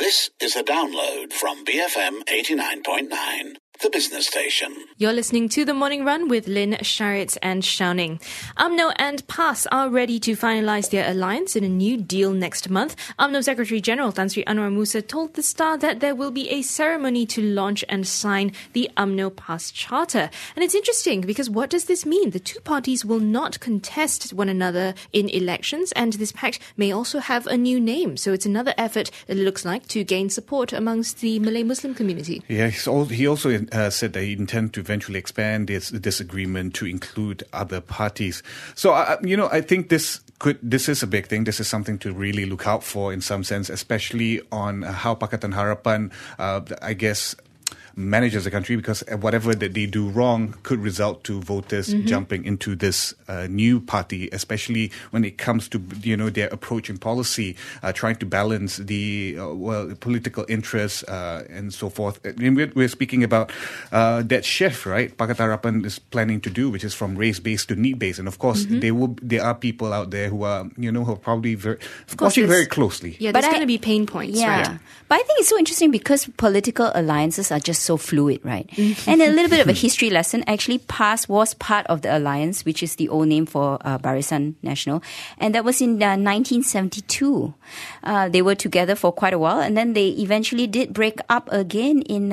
This is a download from BFM 89.9, the business station. You're listening to The Morning Run with Lynn, Sharitz and Xiaoning. UMNO and PAS are ready to finalise their alliance in a new deal next month. UMNO Secretary General Tan Sri Anwar Musa told The Star that there will be a ceremony to launch and sign the UMNO-PAS Charter. And it's interesting because what does this mean? The two parties will not contest one another in elections, and this pact may also have a new name. So it's another effort, it looks like, to gain support amongst the Malay Muslim community. Yeah, he also said that he intends to eventually expand this agreement to include other parties. So, I think this is a big thing. This is something to really look out for in some sense, especially on how Pakatan Harapan, manages the country, because whatever that they do wrong could result to voters jumping into this new party, especially when it comes to their approach in policy, trying to balance the political interests and so forth. I mean, we're speaking about that shift, right? Pakatan Harapan is planning to do, which is from race-based to need-based, and of course there are people out there who are who are probably watching very closely. Yeah, there's going to be pain points. Yeah. Right? But I think it's so interesting because political alliances are just so fluid, right? And a little bit of a history lesson. Actually, PAS was part of the alliance, which is the old name for Barisan Nasional. And that was in 1972. They were together for quite a while. And then they eventually did break up again in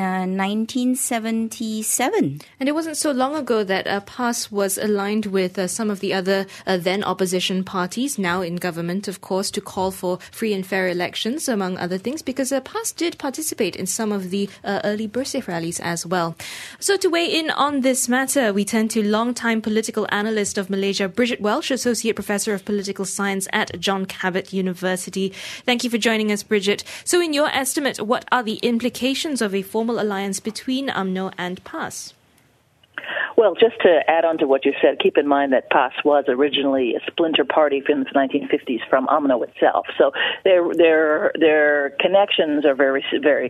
1977. And it wasn't so long ago that PAS was aligned with some of the other then opposition parties, now in government, of course, to call for free and fair elections, among other things, because PAS did participate in some of the early Bersih rallies as well. So to weigh in on this matter, we turn to longtime political analyst of Malaysia, Bridget Welsh, Associate Professor of Political Science at John Cabot University. Thank you for joining us, Bridget. So in your estimate, what are the implications of a formal alliance between UMNO and PAS? Well, just to add on to what you said, keep in mind that PAS was originally a splinter party from the 1950s from UMNO itself. So their connections are very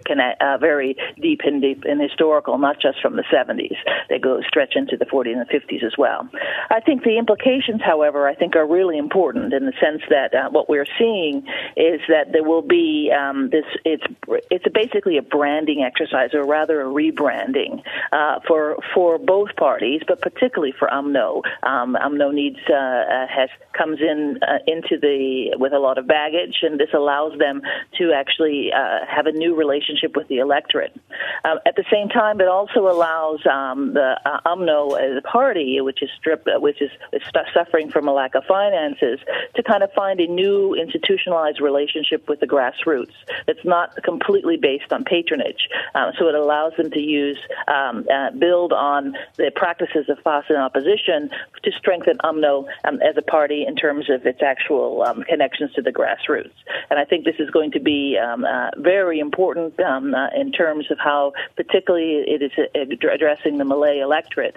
deep and historical, not just from the 70s. They stretch into the 40s and the 50s as well. I think the implications, however, are really important in the sense that what we're seeing is that there will be it's basically a branding exercise, or rather a rebranding for both parties, but particularly for UMNO. UMNO comes into with a lot of baggage, and this allows them to actually have a new relationship with the electorate. At the same time, it also allows the UMNO as a party, which is suffering from a lack of finances, to kind of find a new institutionalized relationship with the grassroots. It's not completely based on patronage, so it allows them to build on the practices of PAS in opposition to strengthen UMNO as a party in terms of its actual connections to the grassroots. And I think this is going to be very important in terms of how particularly it is addressing the Malay electorate.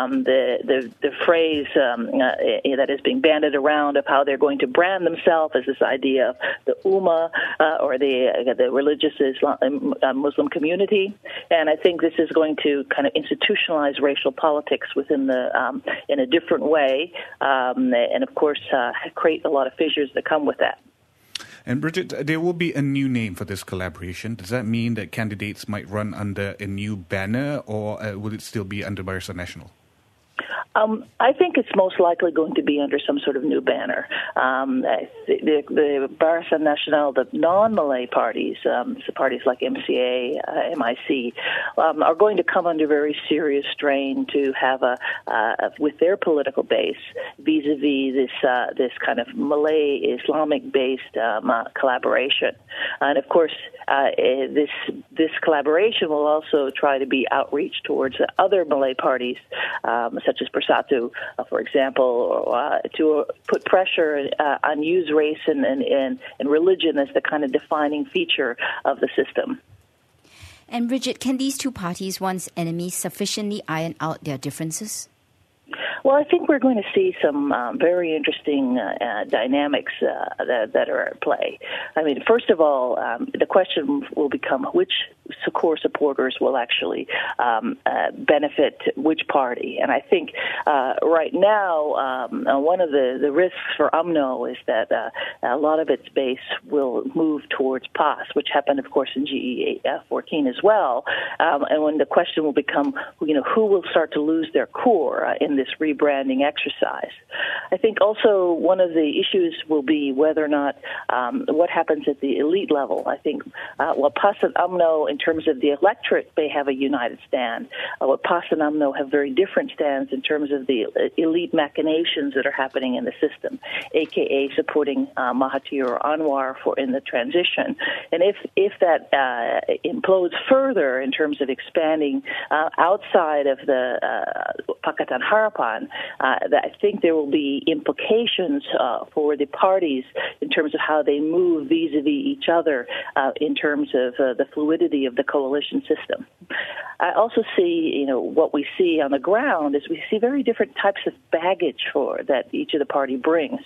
The phrase that is being bandied around of how they're going to brand themselves as this idea of the Ummah or the religious Muslim community. And I think this is going to kind of institutionalize racial politics within in a different way, and of course create a lot of fissures that come with that. And Bridget, there will be a new name for this collaboration. Does that mean that candidates might run under a new banner, or will it still be under Barisan Nasional? I think it's most likely going to be under some sort of new banner. The Barisan Nasional, the non-Malay parties, so parties like MCA, MIC, are going to come under very serious strain to have with their political base vis-a-vis this kind of Malay Islamic-based collaboration. And of course, this collaboration will also try to be outreach towards other Malay parties, such as Bersatu, for example, to put pressure on use race and religion as the kind of defining feature of the system. And Bridget, can these two parties, once enemies, sufficiently iron out their differences? Well, I think we're going to see some very interesting dynamics that are at play. I mean, first of all, the question will become which core supporters will actually benefit which party. And I think right now, one of the risks for UMNO is that a lot of its base will move towards PAS, which happened, of course, in GE14 as well. And when the question will become, who will start to lose their core in this rebranding exercise. I think also one of the issues will be whether or not what happens at the elite level. I think while PAS and UMNO, in terms of the electorate, may have a united stand, PAS and UMNO have very different stands in terms of the elite machinations that are happening in the system, a.k.a. supporting Mahathir or Anwar in the transition. And if that implodes further in terms of expanding outside of the Pakatan Harapan, I think there will be implications for the parties in terms of how they move vis-a-vis each other in terms of the fluidity of the coalition system. I also see, what we see on the ground is we see very different types of baggage that each of the party brings.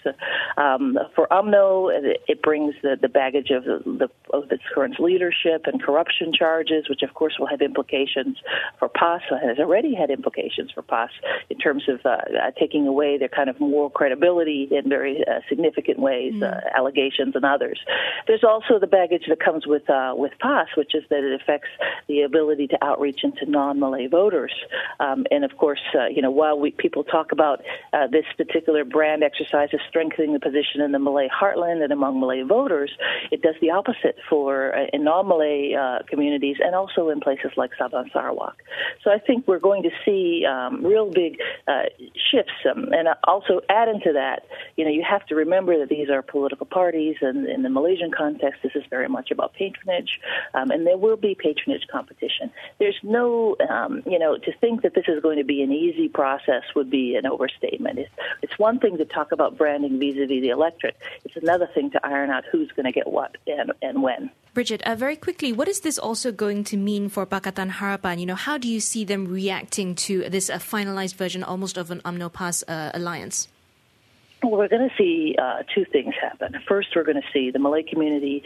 For UMNO, it brings the baggage of its current leadership and corruption charges, which of course will have implications for PAS, has already had implications for PAS in terms of taking away their kind of moral credibility in very significant ways, allegations and others. There's also the baggage that comes with PAS, which is that it affects the ability to outreach into non-Malay voters. And of course, while people talk about this particular brand exercise as strengthening the position in the Malay heartland and among Malay voters, it does the opposite for in non-Malay communities and also in places like Sabah and Sarawak. So I think we're going to see real big shifts. And also add into that, you have to remember that these are political parties, and in the Malaysian context, this is very much about patronage, and there will be patronage competition. There's no, to think that this is going to be an easy process would be an overstatement. It's one thing to talk about branding vis-a-vis the electorate. It's another thing to iron out who's going to get what and when. Bridget, very quickly, what is this also going to mean for Pakatan Harapan? How do you see them reacting to this finalized version almost of an UMNO-PAS alliance? Well, we're going to see two things happen. First, we're going to see the Malay community,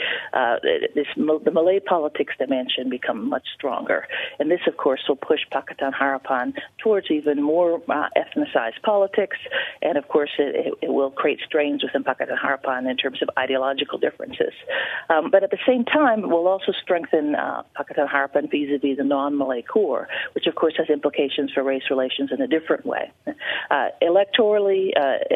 the Malay politics dimension become much stronger. And this, of course, will push Pakatan Harapan towards even more ethnicized politics. And, of course, it will create strains within Pakatan Harapan in terms of ideological differences. But at the same time, it will also strengthen Pakatan Harapan vis-a-vis the non-Malay core, which, of course, has implications for race relations in a different way. Electorally,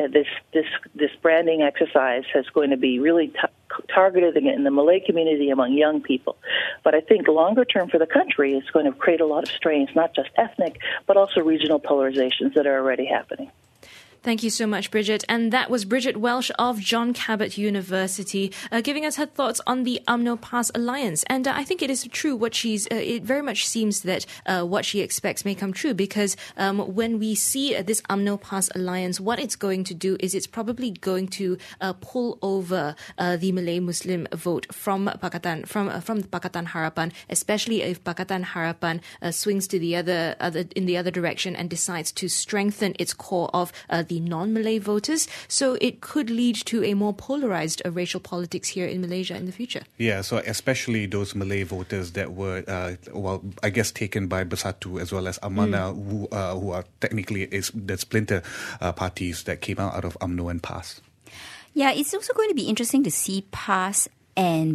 this branding exercise is going to be really targeted in the Malay community among young people. But I think longer term for the country, it's going to create a lot of strains, not just ethnic, but also regional polarizations that are already happening. Thank you so much, Bridget. And that was Bridget Welsh of John Cabot University giving us her thoughts on the UMNO-PAS alliance. And I think it is true it very much seems that what she expects may come true, because when we see this UMNO-PAS alliance, what it's going to do is it's probably going to pull over the Malay Muslim vote from Pakatan Harapan, especially if Pakatan Harapan swings to the other direction and decides to strengthen its core of the non-Malay voters. So it could lead to a more polarized racial politics here in Malaysia in the future. Yeah, so especially those Malay voters that were, taken by Bersatu as well as Amanah, who are technically the splinter parties that came out of UMNO and PAS. Yeah, it's also going to be interesting to see PAS and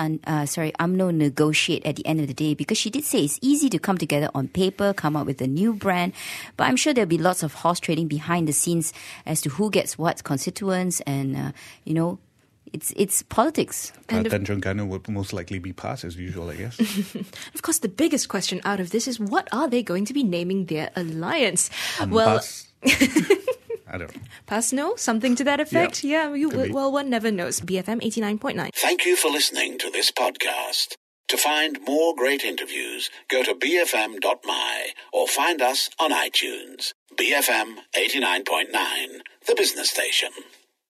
UMNO negotiate at the end of the day, because she did say it's easy to come together on paper, come up with a new brand, but I'm sure there'll be lots of horse trading behind the scenes as to who gets what constituents, and it's politics. Tan Terengganu would most likely be PAS as usual, I guess. Of course, the biggest question out of this is, what are they going to be naming their alliance? PAS. I don't know. PAS, no? Something to that effect? Yeah, one never knows. BFM 89.9. Thank you for listening to this podcast. To find more great interviews, go to bfm.my or find us on iTunes. BFM 89.9, the business station.